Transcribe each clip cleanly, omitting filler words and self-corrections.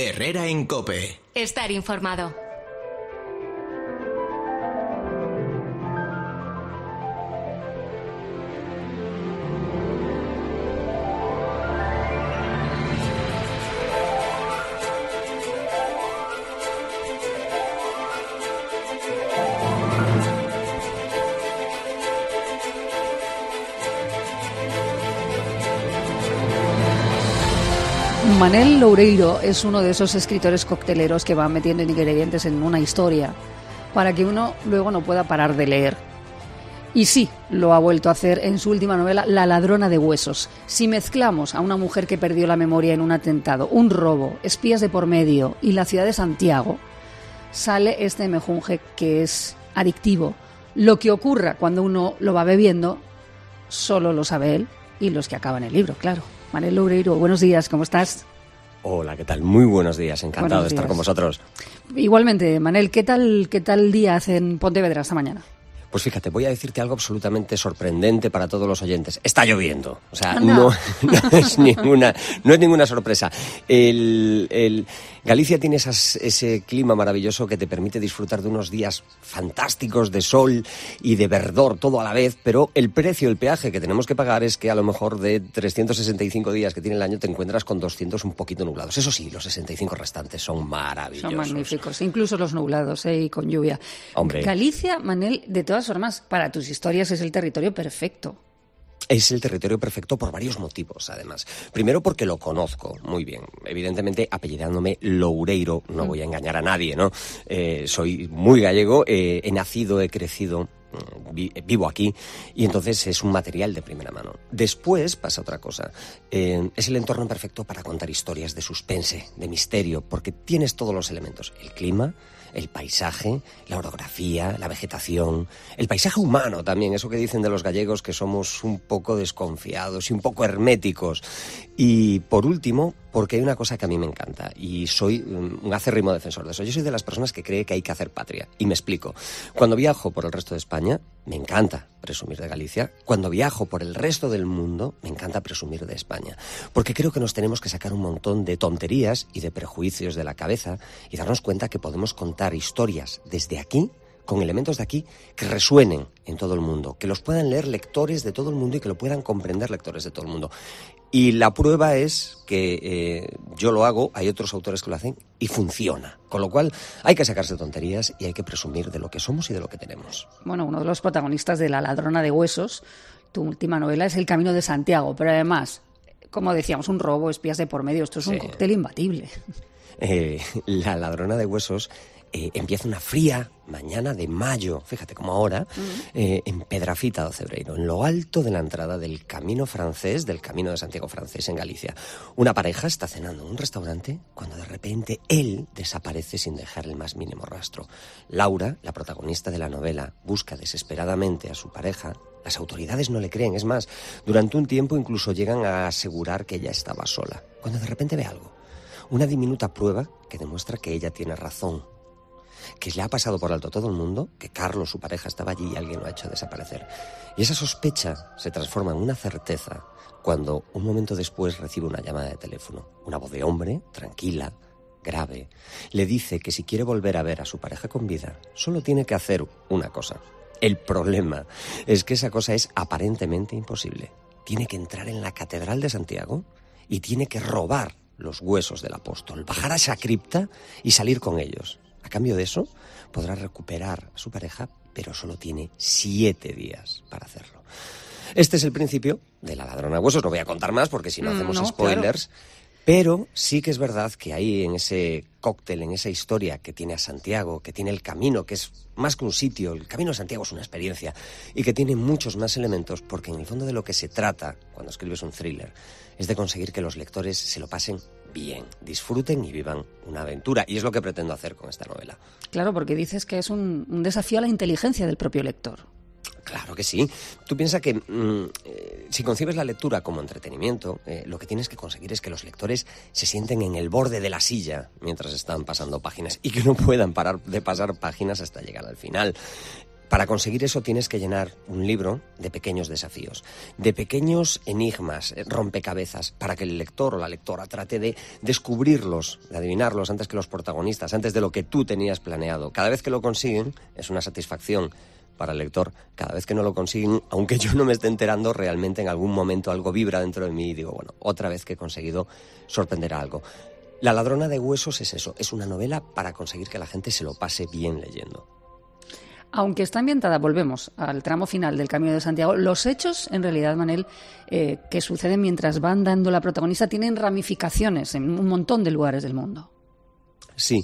Herrera en COPE. Estar informado. Manel Loureiro es uno de esos escritores cocteleros que van metiendo ingredientes en una historia para que uno luego no pueda parar de leer. Y sí, lo ha vuelto a hacer en su última novela, La ladrona de huesos. Si mezclamos a una mujer que perdió la memoria en un atentado, un robo, espías de por medio y la ciudad de Santiago, sale este mejunje que es adictivo. Lo que ocurra cuando uno lo va bebiendo, solo lo sabe él y los que acaban el libro, claro. Manel Loureiro, buenos días, ¿cómo estás? Hola, ¿qué tal? Muy buenos días, encantado de estar con vosotros. Igualmente, Manel, ¿qué tal día hace en Pontevedra esta mañana? Pues fíjate, voy a decirte algo absolutamente sorprendente para todos los oyentes. Está lloviendo. O sea, no es ninguna sorpresa. Galicia tiene ese clima maravilloso que te permite disfrutar de unos días fantásticos de sol y de verdor, todo a la vez, pero el peaje que tenemos que pagar es que a lo mejor de 365 días que tiene el año te encuentras con 200 un poquito nublados. Eso sí, los 65 restantes son maravillosos. Son magníficos, incluso los nublados y con lluvia. Hombre. Galicia, Manel, de todas formas, para tus historias es el territorio perfecto. Es el territorio perfecto por varios motivos, además. Primero, porque lo conozco muy bien. Evidentemente, apellidándome Loureiro, no voy a engañar a nadie, ¿no? Soy muy gallego, he nacido, he crecido, vivo aquí, y entonces es un material de primera mano. Después pasa otra cosa. Es el entorno perfecto para contar historias de suspense, de misterio, porque tienes todos los elementos. El clima, el paisaje, la orografía, la vegetación, el paisaje humano también, eso que dicen de los gallegos que somos un poco desconfiados y un poco herméticos. Y por último, porque hay una cosa que a mí me encanta y soy un acérrimo defensor de eso. Yo soy de las personas que cree que hay que hacer patria. Y me explico. Cuando viajo por el resto de España, me encanta presumir de Galicia. Cuando viajo por el resto del mundo, me encanta presumir de España. Porque creo que nos tenemos que sacar un montón de tonterías y de prejuicios de la cabeza y darnos cuenta que podemos contar historias desde aquí, con elementos de aquí, que resuenen en todo el mundo, que los puedan leer lectores de todo el mundo y que lo puedan comprender lectores de todo el mundo. Y la prueba es que yo lo hago, hay otros autores que lo hacen y funciona. Con lo cual hay que sacarse tonterías y hay que presumir de lo que somos y de lo que tenemos. Bueno, uno de los protagonistas de La ladrona de huesos, tu última novela, es El camino de Santiago, pero además, como decíamos, un robo, espías de por medio, esto es un cóctel imbatible. La ladrona de huesos empieza una fría mañana de mayo, fíjate como ahora, en Pedrafita do Cebreiro, en lo alto de la entrada del camino francés, del camino de Santiago francés en Galicia. Una pareja está cenando en un restaurante cuando de repente él desaparece sin dejar el más mínimo rastro. Laura, la protagonista de la novela, busca desesperadamente a su pareja. Las autoridades no le creen, es más, durante un tiempo incluso llegan a asegurar que ella estaba sola, cuando de repente ve algo. Una diminuta prueba que demuestra que ella tiene razón, que le ha pasado por alto a todo el mundo, que Carlos, su pareja, estaba allí y alguien lo ha hecho desaparecer. Y esa sospecha se transforma en una certeza cuando un momento después recibe una llamada de teléfono. Una voz de hombre, tranquila, grave, le dice que si quiere volver a ver a su pareja con vida, solo tiene que hacer una cosa. El problema es que esa cosa es aparentemente imposible. Tiene que entrar en la Catedral de Santiago y tiene que robar los huesos del apóstol, bajar a esa cripta y salir con ellos. A cambio de eso, podrá recuperar a su pareja, pero solo tiene 7 días para hacerlo. Este es el principio de La ladrona de huesos. No voy a contar más porque si no hacemos spoilers. Claro. Pero sí que es verdad que ahí en ese cóctel, en esa historia que tiene a Santiago, que tiene el camino, que es más que un sitio, el camino de Santiago es una experiencia y que tiene muchos más elementos, porque en el fondo de lo que se trata cuando escribes un thriller es de conseguir que los lectores se lo pasen bien, disfruten y vivan una aventura. Y es lo que pretendo hacer con esta novela. Claro, porque dices que es un desafío a la inteligencia del propio lector. Claro que sí. Tú piensas que si concibes la lectura como entretenimiento, lo que tienes que conseguir es que los lectores se sienten en el borde de la silla mientras están pasando páginas y que no puedan parar de pasar páginas hasta llegar al final. Para conseguir eso tienes que llenar un libro de pequeños desafíos, de pequeños enigmas, rompecabezas, para que el lector o la lectora trate de descubrirlos, de adivinarlos antes que los protagonistas, antes de lo que tú tenías planeado. Cada vez que lo consiguen es una satisfacción para el lector. Cada vez que no lo consiguen, aunque yo no me esté enterando, realmente en algún momento algo vibra dentro de mí y digo, bueno, otra vez que he conseguido sorprender a algo. La ladrona de huesos es eso, es una novela para conseguir que la gente se lo pase bien leyendo. Aunque está ambientada, volvemos al tramo final del Camino de Santiago, los hechos, en realidad, Manel, que suceden mientras van dando la protagonista, tienen ramificaciones en un montón de lugares del mundo. Sí.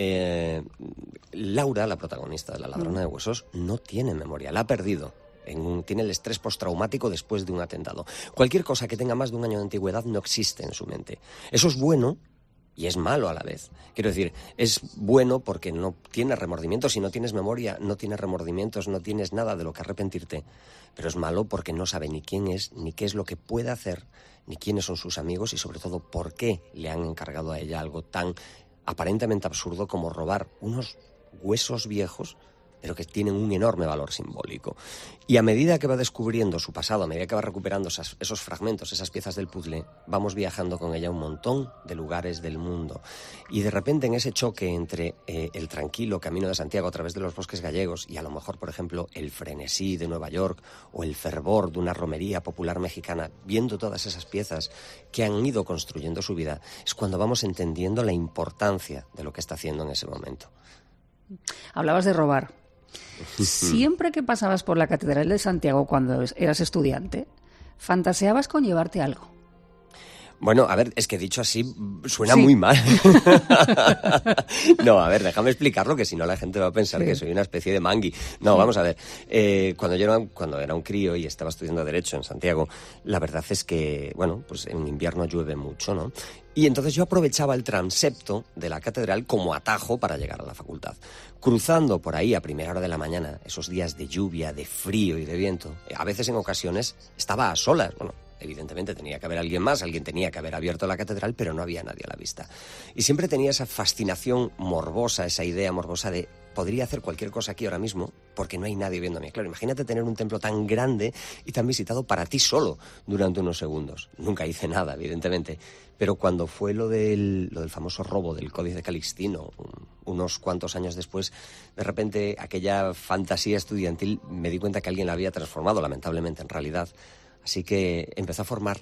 Laura, la protagonista de La ladrona de huesos, no tiene memoria, la ha perdido. Tiene el estrés postraumático después de un atentado. Cualquier cosa que tenga más de un año de antigüedad no existe en su mente. Eso es bueno y es malo a la vez. Quiero decir, es bueno porque no tienes remordimientos. Si no tienes memoria, no tienes remordimientos, no tienes nada de lo que arrepentirte. Pero es malo porque no sabe ni quién es, ni qué es lo que puede hacer, ni quiénes son sus amigos y sobre todo por qué le han encargado a ella algo tan aparentemente absurdo como robar unos huesos viejos, pero que tienen un enorme valor simbólico. Y a medida que va descubriendo su pasado, a medida que va recuperando esos fragmentos, esas piezas del puzzle, vamos viajando con ella a un montón de lugares del mundo. Y de repente en ese choque entre el tranquilo Camino de Santiago a través de los bosques gallegos y a lo mejor, por ejemplo, el frenesí de Nueva York o el fervor de una romería popular mexicana, viendo todas esas piezas que han ido construyendo su vida, es cuando vamos entendiendo la importancia de lo que está haciendo en ese momento. Hablabas de robar. Siempre que pasabas por la Catedral de Santiago cuando eras estudiante, ¿fantaseabas con llevarte algo? Bueno, a ver, es que dicho así suena muy mal. No, a ver, déjame explicarlo, que si no la gente va a pensar que soy una especie de mangui. No, vamos a ver. Cuando era un crío y estaba estudiando Derecho en Santiago, la verdad es que, bueno, pues en invierno llueve mucho, ¿no? Y entonces yo aprovechaba el transepto de la catedral como atajo para llegar a la facultad. Cruzando por ahí a primera hora de la mañana, esos días de lluvia, de frío y de viento, a veces en ocasiones estaba a solas, bueno, evidentemente tenía que haber alguien más, alguien tenía que haber abierto la catedral, pero no había nadie a la vista. Y siempre tenía esa fascinación morbosa, esa idea morbosa de podría hacer cualquier cosa aquí ahora mismo porque no hay nadie viéndome. Claro, imagínate tener un templo tan grande y tan visitado para ti solo durante unos segundos. Nunca hice nada, evidentemente, pero cuando fue lo del famoso robo del Códice Calixtino, unos cuantos años después, de repente aquella fantasía estudiantil me di cuenta que alguien la había transformado, lamentablemente, en realidad. Así que empezó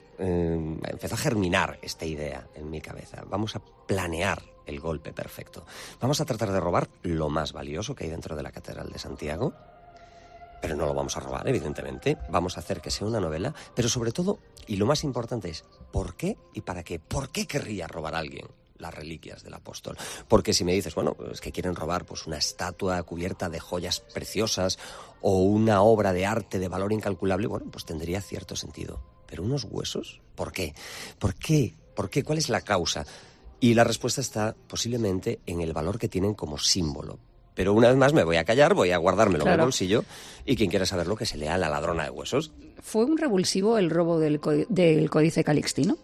a germinar esta idea en mi cabeza. Vamos a planear el golpe perfecto. Vamos a tratar de robar lo más valioso que hay dentro de la Catedral de Santiago, pero no lo vamos a robar, evidentemente. Vamos a hacer que sea una novela, pero sobre todo, y lo más importante es, ¿por qué y para qué? ¿Por qué querría robar a alguien las reliquias del apóstol? Porque si me dices, bueno, es que quieren robar pues una estatua cubierta de joyas preciosas o una obra de arte de valor incalculable, bueno, pues tendría cierto sentido. ¿Pero unos huesos? ¿Por qué? ¿Por qué? ¿Por qué? ¿Cuál es la causa? Y la respuesta está posiblemente en el valor que tienen como símbolo. Pero una vez más me voy a callar, voy a guardármelo en el bolsillo y quien quiera saberlo que se lea La ladrona de huesos. ¿Fue un revulsivo el robo del Códice Calixtino?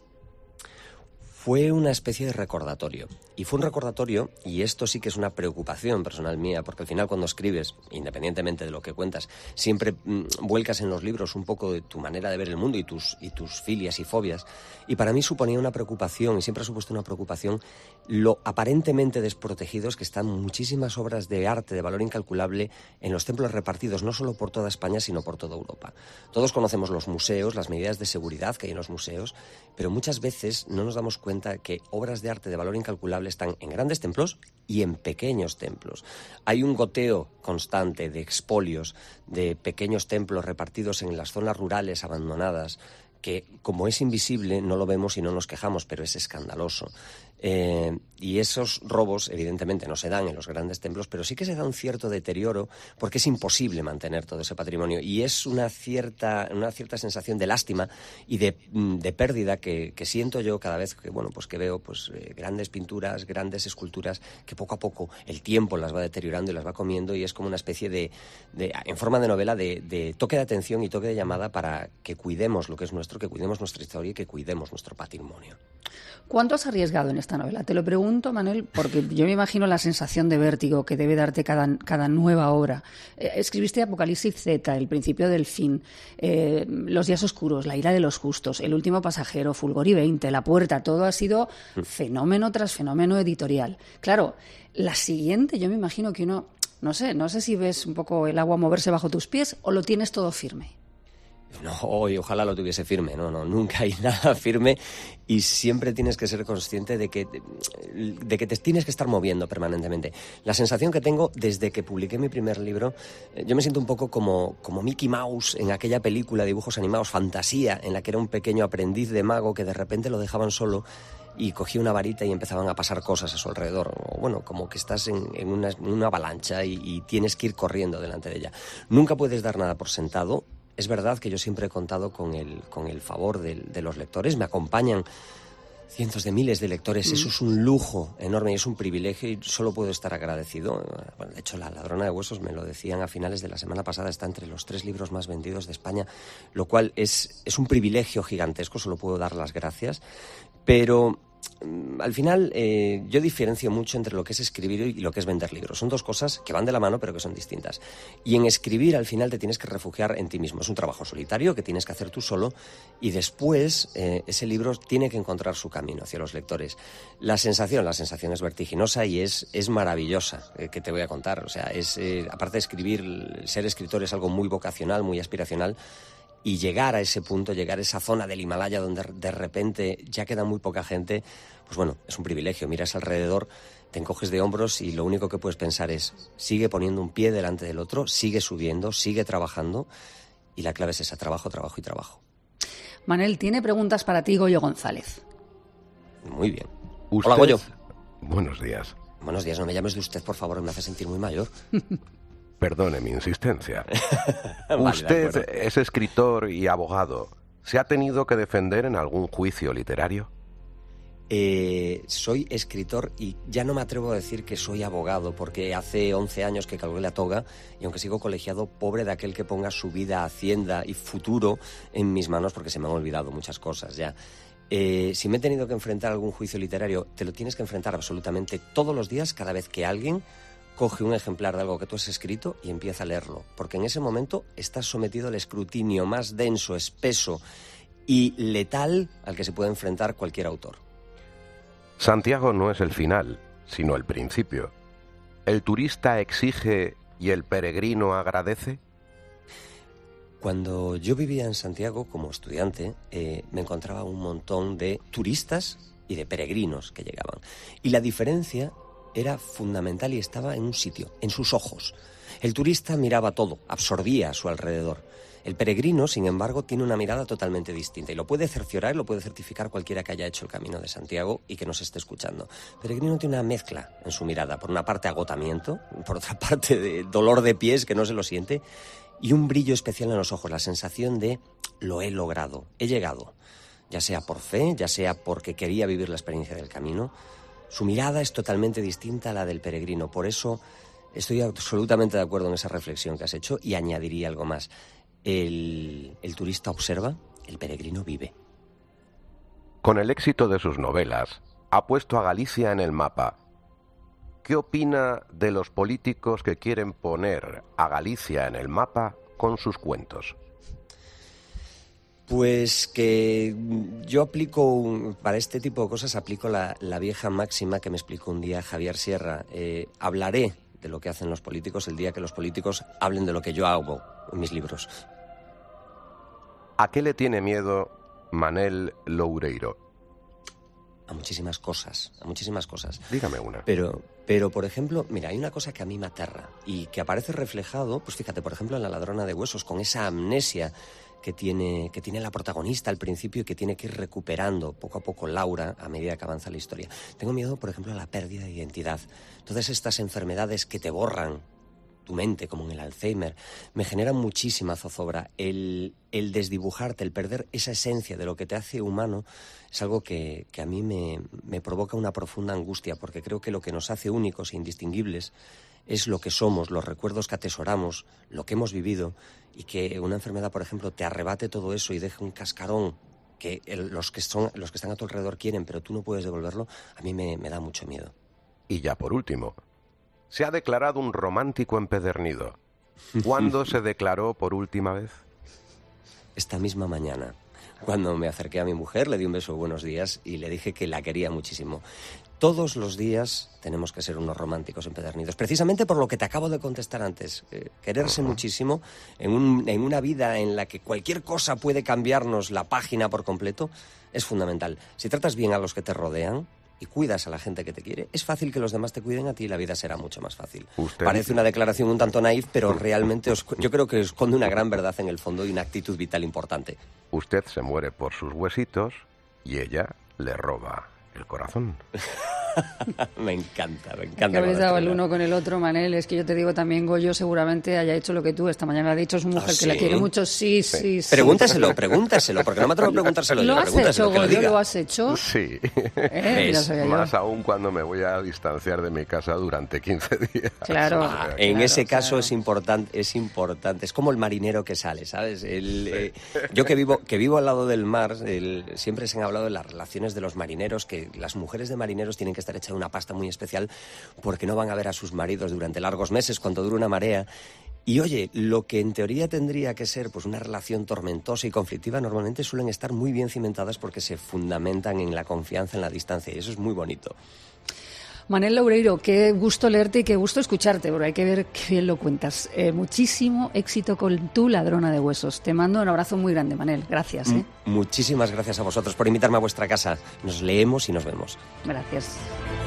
Fue una especie de recordatorio. Y fue un recordatorio, y esto sí que es una preocupación personal mía, porque al final cuando escribes, independientemente de lo que cuentas, siempre vuelcas en los libros un poco de tu manera de ver el mundo y tus filias y fobias. Y para mí suponía una preocupación, y siempre ha supuesto una preocupación, lo aparentemente desprotegidos que están muchísimas obras de arte de valor incalculable en los templos repartidos, no solo por toda España, sino por toda Europa. Todos conocemos los museos, las medidas de seguridad que hay en los museos, pero muchas veces no nos damos cuenta que obras de arte de valor incalculable están en grandes templos y en pequeños templos. Hay un goteo constante de expolios de pequeños templos repartidos en las zonas rurales abandonadas que, como es invisible, no lo vemos y no nos quejamos, pero es escandaloso. Y esos robos, evidentemente, no se dan en los grandes templos, pero sí que se da un cierto deterioro porque es imposible mantener todo ese patrimonio. Y es una cierta sensación de lástima y de pérdida que siento yo cada vez que, bueno, pues que veo pues, grandes pinturas, grandes esculturas, que poco a poco el tiempo las va deteriorando y las va comiendo, y es como una especie en forma de novela, de toque de atención y toque de llamada para que cuidemos lo que es nuestro, que cuidemos nuestra historia y que cuidemos nuestro patrimonio. ¿Cuánto has arriesgado en esta novela? Te lo pregunto pregunto, Manel, porque yo me imagino la sensación de vértigo que debe darte cada nueva obra. Escribiste Apocalipsis Z, El principio del fin, Los días oscuros, La ira de los justos, El último pasajero, Fulgor y 20, La puerta, todo ha sido fenómeno tras fenómeno editorial. Claro, la siguiente, yo me imagino que uno, no sé si ves un poco el agua moverse bajo tus pies o lo tienes todo firme. No, y ojalá lo tuviese firme. No, nunca hay nada firme y siempre tienes que ser consciente de que te tienes que estar moviendo permanentemente. La sensación que tengo desde que publiqué mi primer libro, yo me siento un poco como Mickey Mouse en aquella película de dibujos animados, Fantasía, en la que era un pequeño aprendiz de mago que de repente lo dejaban solo y cogía una varita y empezaban a pasar cosas a su alrededor. O bueno, como que estás en una avalancha y tienes que ir corriendo delante de ella. Nunca puedes dar nada por sentado. Es verdad que yo siempre he contado con el favor de los lectores. Me acompañan cientos de miles de lectores. Eso es un lujo enorme y es un privilegio y solo puedo estar agradecido. Bueno, de hecho, La ladrona de huesos, me lo decían a finales de la semana pasada, está entre los 3 libros más vendidos de España, lo cual es un privilegio gigantesco, solo puedo dar las gracias. Pero al final yo diferencio mucho entre lo que es escribir y lo que es vender libros. Son dos cosas que van de la mano pero que son distintas. Y en escribir al final te tienes que refugiar en ti mismo. Es un trabajo solitario que tienes que hacer tú solo y después ese libro tiene que encontrar su camino hacia los lectores. La sensación es vertiginosa y es maravillosa, que te voy a contar. O sea, aparte de escribir, ser escritor es algo muy vocacional, muy aspiracional. Y llegar a ese punto, llegar a esa zona del Himalaya donde de repente ya queda muy poca gente, pues bueno, es un privilegio. Miras alrededor, te encoges de hombros y lo único que puedes pensar es sigue poniendo un pie delante del otro, sigue subiendo, sigue trabajando y la clave es esa, trabajo, trabajo y trabajo. Manel, tiene preguntas para ti Goyo González. Muy bien. ¿Usted? Hola, Goyo. Buenos días. Buenos días, no me llames de usted, por favor, me hace sentir muy mayor. Perdone mi insistencia. Vale, Usted es escritor y abogado. ¿Se ha tenido que defender en algún juicio literario? Soy escritor y ya no me atrevo a decir que soy abogado porque hace 11 años que colgué la toga y aunque sigo colegiado, pobre de aquel que ponga su vida, hacienda y futuro en mis manos porque se me han olvidado muchas cosas ya. Si me he tenido que enfrentar a algún juicio literario, te lo tienes que enfrentar absolutamente todos los días cada vez que alguien coge un ejemplar de algo que tú has escrito y empieza a leerlo, porque en ese momento estás sometido al escrutinio más denso, espeso y letal al que se puede enfrentar cualquier autor. Santiago no es el final, sino el principio. ¿El turista exige y el peregrino agradece? Cuando yo vivía en Santiago como estudiante, me encontraba un montón de turistas y de peregrinos que llegaban. Y la diferencia era fundamental y estaba en un sitio, en sus ojos. El turista miraba todo, absorbía a su alrededor. El peregrino, sin embargo, tiene una mirada totalmente distinta y lo puede cerciorar, lo puede certificar cualquiera que haya hecho el Camino de Santiago y que nos esté escuchando. El peregrino tiene una mezcla en su mirada, por una parte agotamiento, por otra parte de dolor de pies que no se lo siente y un brillo especial en los ojos, la sensación de lo he logrado, he llegado, ya sea por fe, ya sea porque quería vivir la experiencia del camino. Su mirada es totalmente distinta a la del peregrino. Por eso estoy absolutamente de acuerdo en esa reflexión que has hecho y añadiría algo más. El turista observa, el peregrino vive. Con el éxito de sus novelas, ha puesto a Galicia en el mapa. ¿Qué opina de los políticos que quieren poner a Galicia en el mapa con sus cuentos? Pues que yo aplico, para este tipo de cosas, aplico la vieja máxima que me explicó un día Javier Sierra. Hablaré de lo que hacen los políticos el día que los políticos hablen de lo que yo hago en mis libros. ¿A qué le tiene miedo Manel Loureiro? A muchísimas cosas, a muchísimas cosas. Dígame una. Pero, por ejemplo, mira, hay una cosa que a mí me aterra y que aparece reflejado, pues fíjate, por ejemplo, en La ladrona de huesos, con esa amnesia que tiene la protagonista al principio y que tiene que ir recuperando poco a poco Laura a medida que avanza la historia. Tengo miedo, por ejemplo, a la pérdida de identidad. Todas estas enfermedades que te borran tu mente, como en el Alzheimer, me generan muchísima zozobra. El desdibujarte, el perder esa esencia de lo que te hace humano, es algo que a mí me provoca una profunda angustia, porque creo que lo que nos hace únicos e indistinguibles es lo que somos, los recuerdos que atesoramos, lo que hemos vivido, y que una enfermedad, por ejemplo, te arrebate todo eso y deje un cascarón que los que están a tu alrededor quieren, pero tú no puedes devolverlo, a mí me da mucho miedo. Y ya por último, se ha declarado un romántico empedernido. ¿Cuándo se declaró por última vez? Esta misma mañana, cuando me acerqué a mi mujer, le di un beso, buenos días, y le dije que la quería muchísimo. Todos los días tenemos que ser unos románticos empedernidos, precisamente por lo que te acabo de contestar antes. Quererse muchísimo en una vida en la que cualquier cosa puede cambiarnos la página por completo es fundamental. Si tratas bien a los que te rodean y cuidas a la gente que te quiere, es fácil que los demás te cuiden a ti y la vida será mucho más fácil. Parece una declaración un tanto naif, pero realmente yo creo que esconde una gran verdad en el fondo y una actitud vital importante. Usted se muere por sus huesitos y ella le roba el corazón. Me encanta. Que habéis dado el uno con el otro, Manel. Es que yo te digo también, Goyo seguramente haya hecho lo que tú esta mañana ha dicho. Es una mujer que la quiere mucho. Sí. Pregúntaselo, porque no me atrevo a preguntárselo. ¿Lo has hecho, Goyo? ¿Lo has hecho? Sí. Más aún cuando me voy a distanciar de mi casa durante 15 días. Claro. En ese caso es importante. Es como el marinero que sale, ¿sabes? Yo que vivo al lado del mar, siempre se han hablado de las relaciones de los marineros, que las mujeres de marineros tienen que estar hechas una pasta muy especial porque no van a ver a sus maridos durante largos meses cuando dura una marea. Y oye, lo que en teoría tendría que ser pues una relación tormentosa y conflictiva, normalmente suelen estar muy bien cimentadas porque se fundamentan en la confianza, en la distancia, y eso es muy bonito. Manel Loureiro, qué gusto leerte y qué gusto escucharte, porque hay que ver qué bien lo cuentas. Muchísimo éxito con tu Ladrona de Huesos. Te mando un abrazo muy grande, Manel. Gracias. Muchísimas gracias a vosotros por invitarme a vuestra casa. Nos leemos y nos vemos. Gracias.